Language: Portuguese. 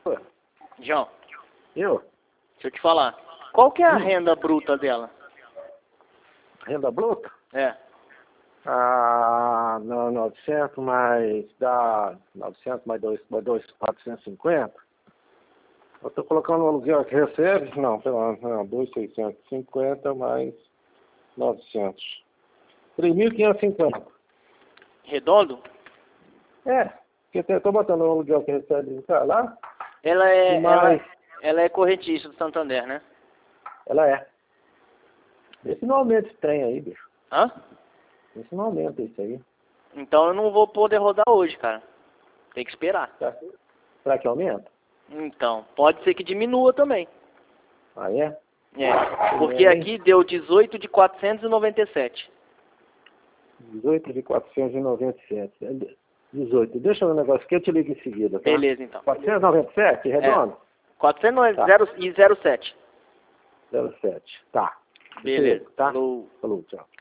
João, Eu? deixa eu te falar. Qual que é a renda bruta dela? Renda bruta? É. Ah, não, 900 mais dá 900 mais 450. Eu estou colocando o aluguel que recebe, não, não, 2.650 mais 900. 3.550. Redondo? É, porque eu estou botando o aluguel que recebe lá. Ela é, E mais... ela é correntista do Santander, né? Ela é. Esse não aumenta esse trem aí, bicho. Hã? Esse não aumenta isso aí. Então eu não vou poder rodar hoje, cara. Tem que esperar. Será que aumenta? Então, pode ser que diminua também. Ah, é? É, porque aqui deu 18 de 497. 18 de 497. 18. Deixa o negócio que eu te ligo em seguida, tá? Beleza, então. 497, redondo? 409 Tá. 0 e 07. 07. Tá. Beleza. Tá? Falou. Falou, tchau.